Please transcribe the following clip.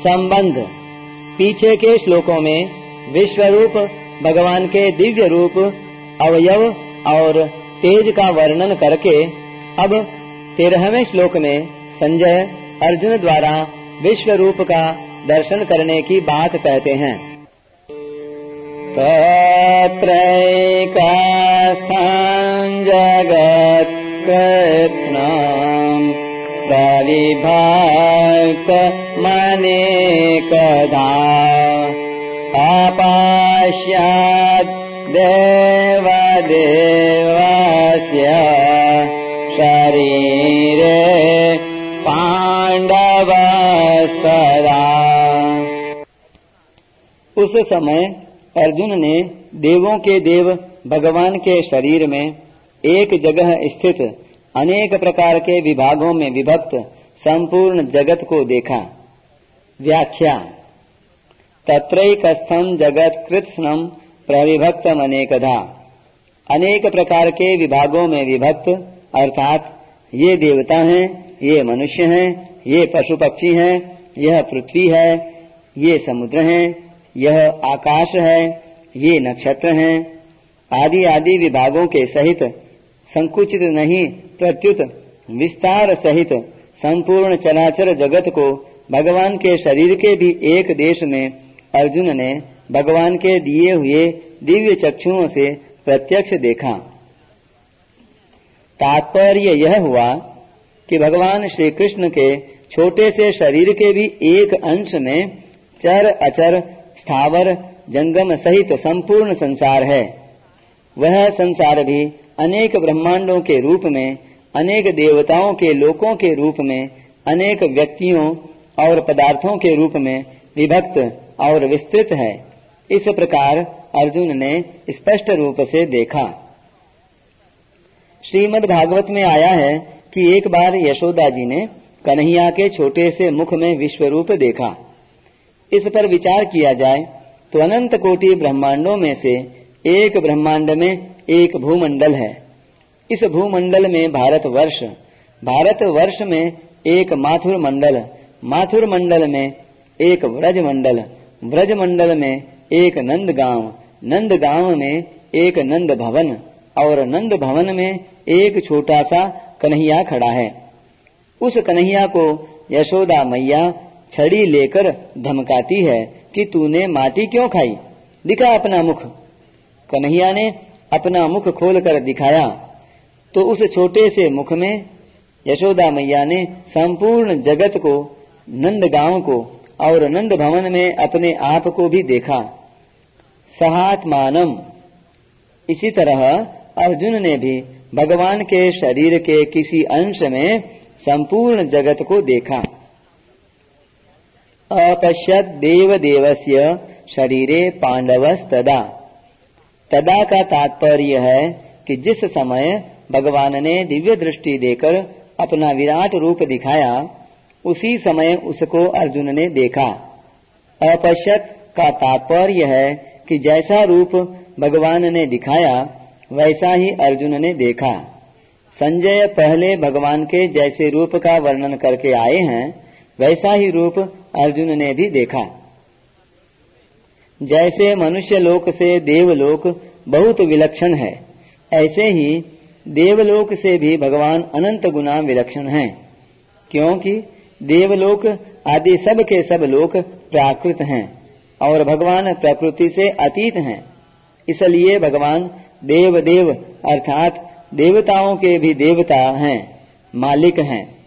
संबंध। पीछे के श्लोकों में विश्वरूप भगवान के दिव्य रूप, अवयव और तेज का वर्णन करके अब 13वें श्लोक में संजय अर्जुन द्वारा विश्वरूप का दर्शन करने की बात कहते हैं। तत्रैकस्थं जगत्कृत्स्नं प्रविभक्तमनेकधा अपश्यत् देवदेवस्य शरीरे पांडवस्तदा। उस समय अर्जुन ने देवों के देव भगवान के शरीर में एक जगह स्थित अनेक प्रकार के विभागों में विभक्त संपूर्ण जगत को देखा। व्याख्या। तत्रैकस्थं जगत कृत्स्नं प्रविभक्तम अनेकधा। अनेक प्रकार के विभागों में विभक्त अर्थात ये देवता हैं, ये मनुष्य हैं, ये पशु पक्षी हैं, यह पृथ्वी है, ये समुद्र हैं, यह आकाश है, ये नक्षत्र हैं, आदि आदि विभागों के सहित संकुचित नहीं प्रत्युत विस्तार सहित संपूर्ण चराचर जगत को भगवान के शरीर के भी एक देश में अर्जुन ने भगवान के दिए हुए दिव्य चक्षुओं से प्रत्यक्ष देखा। तात्पर्य यह हुआ कि भगवान श्री कृष्ण के छोटे से शरीर के भी एक अंश में चर अचर स्थावर जंगम सहित संपूर्ण संसार है। वह संसार भी अनेक ब्रह्मांडों के रूप में, अनेक देवताओं के लोकों के रूप में, अनेक व्यक्तियों और पदार्थों के रूप में विभक्त और विस्तृत है। इस प्रकार अर्जुन ने स्पष्ट रूप से देखा। श्रीमद् भागवत में आया है कि एक बार यशोदा जी ने कन्हैया के छोटे से मुख में विश्वरूप देखा। इस पर विचार किया जाए तो अनंत कोटि ब्रह्मांडों में से एक ब्रह्मांड में एक भूमंडल है। इस भूमंडल में भारतवर्ष, भारतवर्ष में एक माथुर मंडल, माथुर मंडल में एक व्रजमंडल, व्रजमंडल में एक नंदगांव, नंदगांव में एक नंद भवन और नंद भवन में एक छोटा सा कन्हैया खड़ा है। उस कन्हैया को यशोदा मैया छड़ी लेकर धमकाती है कि तूने माटी क्यों खाई, दिखा अपना मुख। कन्हैया ने अपना मुख खोलकर दिखाया तो उस छोटे से मुख में यशोदा मैया ने संपूर्ण जगत को, नंदगांव को और नंद भवन में अपने आप को भी देखा। सहात्मानम। इसी तरह अर्जुन ने भी भगवान के शरीर के किसी अंश में संपूर्ण जगत को देखा। अपश्यत् देवदेवस्य शरीरे पांडवस्तदा। तदा का तात्पर्य है कि जिस समय भगवान ने दिव्य दृष्टि देकर अपना विराट रूप दिखाया, उसी समय उसको अर्जुन ने देखा। अपश्यत् का तात्पर्य है कि जैसा रूप भगवान ने दिखाया वैसा ही अर्जुन ने देखा। संजय पहले भगवान के जैसे रूप का वर्णन करके आए हैं, वैसा ही रूप अर्जुन ने भी देखा। जैसे मनुष्य लोक से देवलोक बहुत विलक्षण है, ऐसे ही देवलोक से भी भगवान अनंत गुना विलक्षण हैं, क्योंकि देवलोक आदि सब के सब लोक प्राकृत हैं और भगवान प्रकृति से अतीत हैं। इसलिए भगवान देव देव अर्थात देवताओं के भी देवता हैं, मालिक हैं।